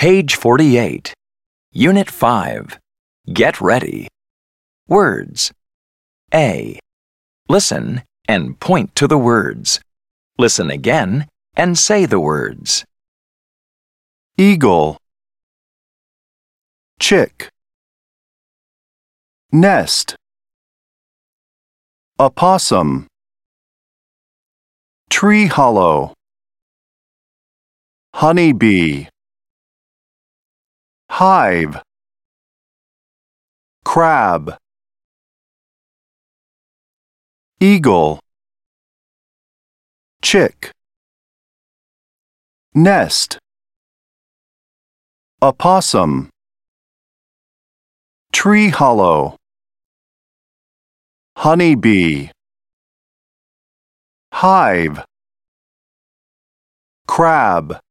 Page 48. Unit 5. Get ready. Words. A. Listen and point to the words. Listen again and say the words. Eagle, chick, nest, opossum, tree hollow, honeybee, hive, crab, eagle, chick, nest, opossum, tree hollow, honeybee, hive, crab.